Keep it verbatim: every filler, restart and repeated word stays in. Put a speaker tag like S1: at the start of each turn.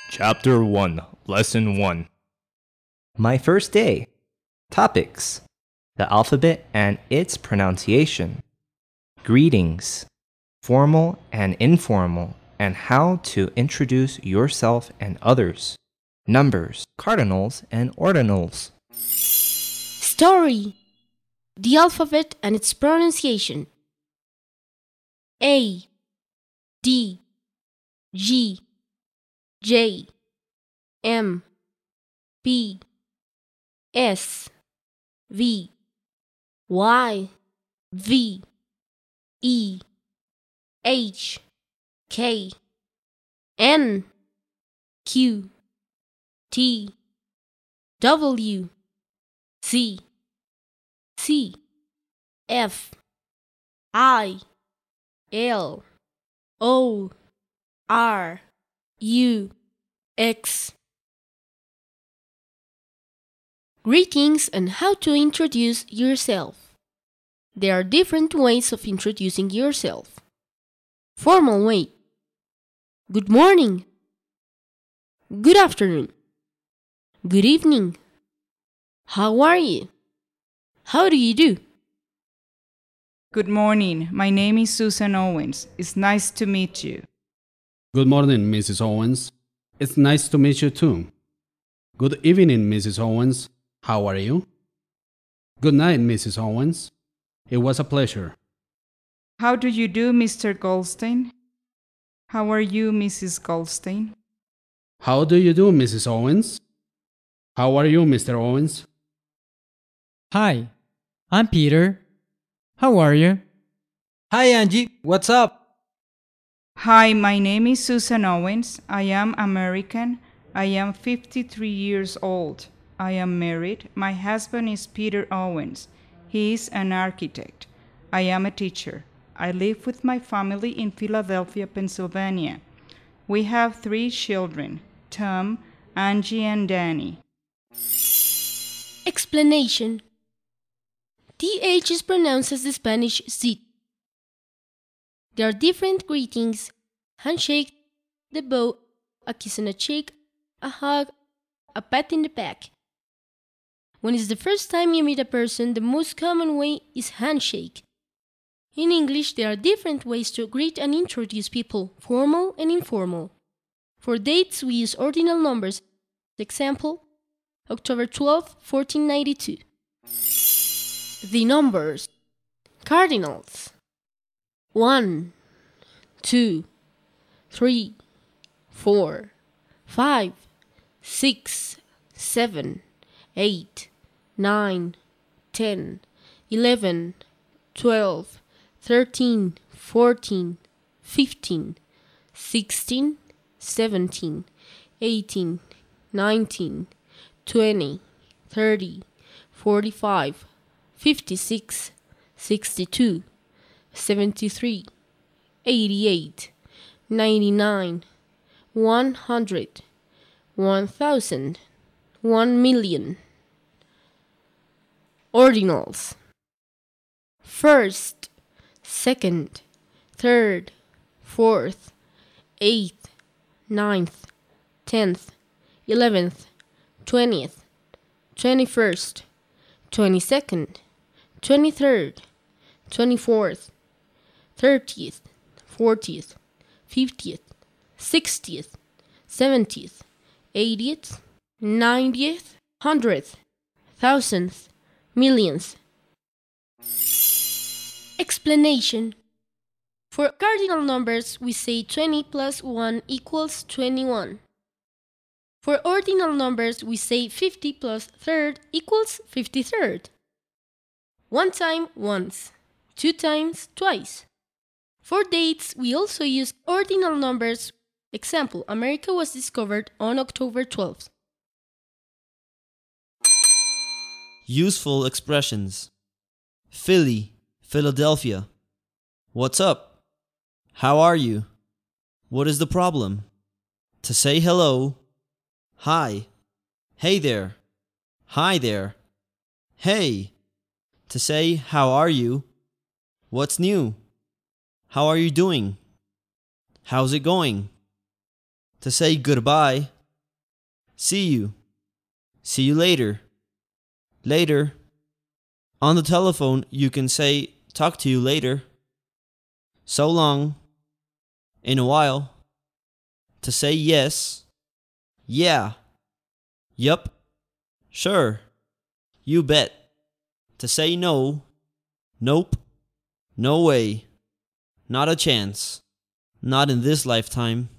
S1: Chapter one, Lesson one.
S2: My first day. Topics: the alphabet and its pronunciation, greetings, formal and informal, and how to introduce yourself and others, numbers, cardinals, and ordinals.
S3: Story: the alphabet and its pronunciation. A, D, G, J, M, P, S, V, Y, V, E, H, K, N, Q, T, W, Z, C, F, I, L, O, R, U, X. Greetings and how to introduce yourself. There are different ways of introducing yourself. Formal way: good morning, good afternoon, good evening, how are you, how do you do?
S4: Good morning. My name is Susan Owens. It's nice to meet you.
S5: Good morning, Missus Owens. It's nice to meet you too. Good evening, Missus Owens. How are you? Good night, Missus Owens. It was a pleasure.
S4: How do you do, Mister Goldstein? How are you, Missus Goldstein?
S5: How do you do, Missus Owens? How are you, Mister Owens?
S6: Hi, I'm Peter. How are you?
S7: Hi Angie, what's up?
S4: Hi, my name is Susan Owens. I am American. I am fifty-three years old. I am married. My husband is Peter Owens. He is an architect. I am a teacher. I live with my family in Philadelphia, Pennsylvania. We have three children: Tom, Angie, and Danny.
S3: Explanation: T H is pronounced as the Spanish Z. There are different greetings: handshake, the bow, a kiss on the cheek, a hug, a pat in the back. When it's the first time you meet a person, the most common way is handshake. In English, there are different ways to greet and introduce people, formal and informal. For dates, we use ordinal numbers. Example: October twelfth, fourteen ninety-two. The numbers: cardinals: one, two, three, four, five, six, seven, eight, nine, ten, eleven, twelve, thirteen, fourteen, fifteen, sixteen, seventeen, eighteen, nineteen, twenty, thirty, forty-five, fifty-six, sixty-two, seventy-three, eighty-eight, ninety-nine, one hundred, one thousand, one million. Ordinals: first, second, third, fourth, eighth, ninth, tenth, eleventh, twentieth, twenty-first, twenty-second, twenty-third, twenty-fourth, thirtieth, fortieth, fiftieth, sixtieth, seventieth, eightieth, ninetieth, hundredth, thousandth, millionth. Explanation: for cardinal numbers, we say twenty plus one equals twenty-one. For ordinal numbers, we say fifty plus third equals fifty-third. One time, once. Two times, twice. For dates, we also use ordinal numbers. Example: America was discovered on October twelfth.
S7: Useful expressions: Philly, Philadelphia. What's up? How are you? What is the problem? To say hello: hi. Hey there. Hi there. Hey. To say how are you: what's new? How are you doing? How's it going? To say goodbye: See you. See you later. Later. On the telephone, you can say, talk to you later. So long. In a while. To say yes. Yeah. Yup. Sure. You bet. To say no. Nope. No way. Not a chance. Not in this lifetime.